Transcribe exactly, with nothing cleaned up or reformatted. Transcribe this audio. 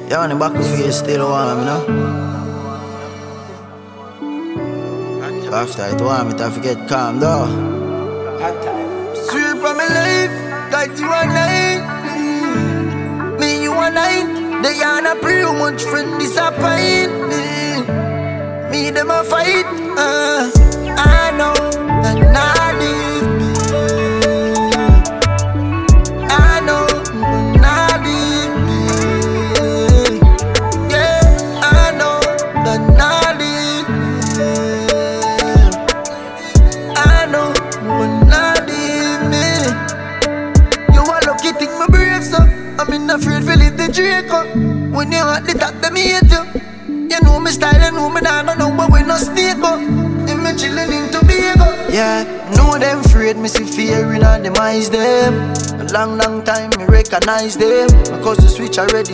Yeah, on the back of you still warm, you know? After it warm, it have to get calm, though. Sweet from my life, like you are nine. Mm. Me, you are nine. They are not pretty much friend disappoint me. Me, them a fight. Uh, I know that not leave me. I know that not leave me. Yeah, I know that not leave me. I know that not leave me. You are lucky, think my brave, so I'm in afraid to leave the Draco. When you at the top, them hate you. You know me style, you know me nah no know, but we no snake up. And me chillin' in Tobago. Yeah, know them afraid, me see fear in all them eyes them. A long, long time me recognize them, because the switch already